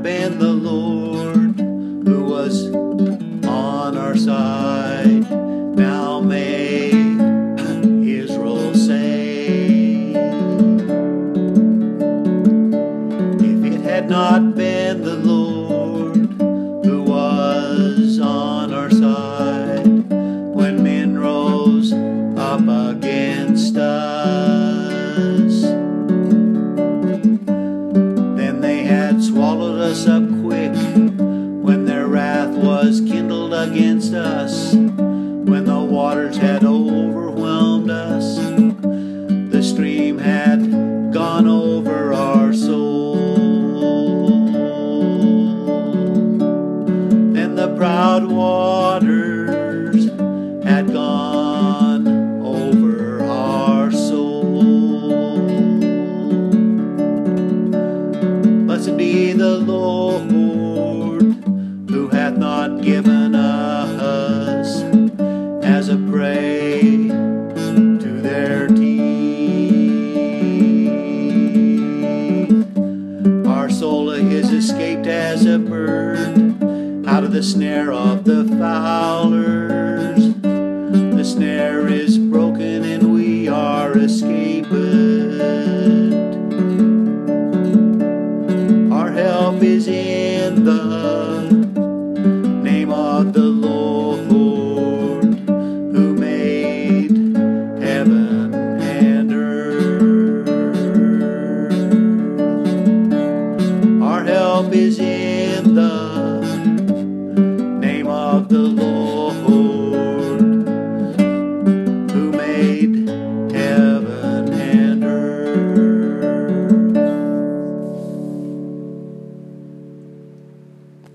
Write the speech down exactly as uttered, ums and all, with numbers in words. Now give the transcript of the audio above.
been the Lord who was on our side, now may Israel say. If it had not been the Lord who was on our side, when men rose up against us, then they had swallowed us up quick, when their wrath was kindled against us, when the waters had overwhelmed us, the stream had gone over our soul. Then the proud waters had gone over our soul. Blessed be the Lord, who hath not given us as a prey to their teeth. Our soul is escaped as a bird out of the snare of